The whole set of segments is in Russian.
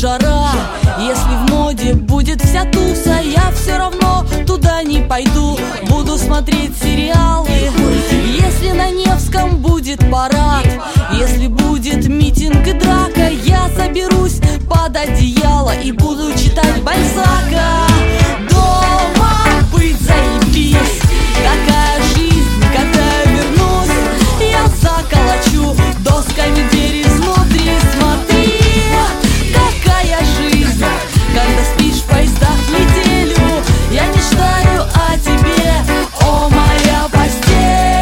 жара. Если в моде будет вся туса, я все равно туда не пойду. Буду смотреть сериалы. Если на Невском будет парад, если будет митинг и драка, я заберусь под одеяло и буду читать Бальзака. Дома быть заебись, такая жизнь, когда я вернусь, я заколочу досками дверь изнутри. Смотри, какая жизнь, когда спишь в поездах неделю. Я мечтаю о тебе, о моя постель.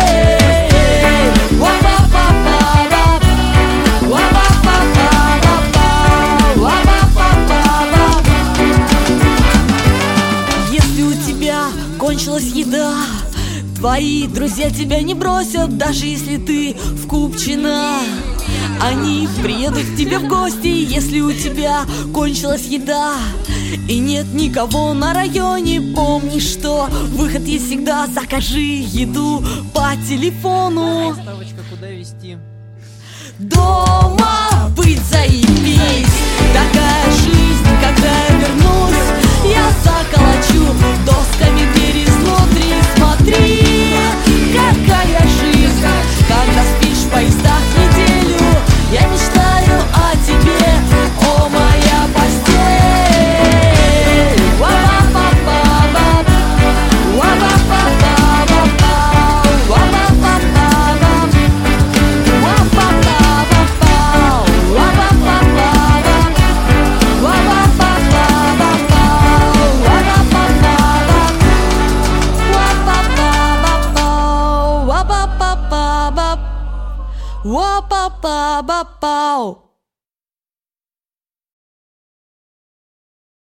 Если у тебя кончилась еда, твои друзья тебя не бросят, даже если ты в Купчино. Они приедут к тебе в гости, если у тебя кончилась еда и нет никого на районе. Помни, что выход есть всегда. Закажи еду по телефону. Куда везти? Дома быть заебись, такая жизнь, когда я вернусь, я заколочу досками дверь изнутри. Смотри, какая жизнь, когда спишь в поездах неделю. Я мечтаю о тебе, о моя постель. Wa-ba-ba-ba